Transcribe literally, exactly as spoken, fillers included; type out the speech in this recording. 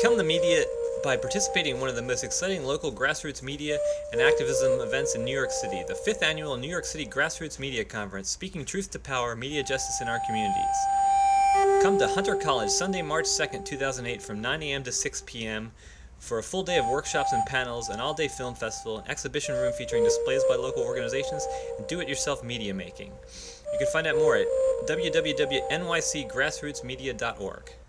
Become the media by participating in one of the most exciting local grassroots media and activism events in New York City, the fifth annual New York City Grassroots Media Conference, Speaking Truth to Power, Media Justice in Our Communities. Come to Hunter College Sunday, March second, two thousand eight from nine a.m. to six p.m. for a full day of workshops and panels, an all-day film festival, an exhibition room featuring displays by local organizations, and do-it-yourself media making. You can find out more at w w w dot n y c grassroots media dot org.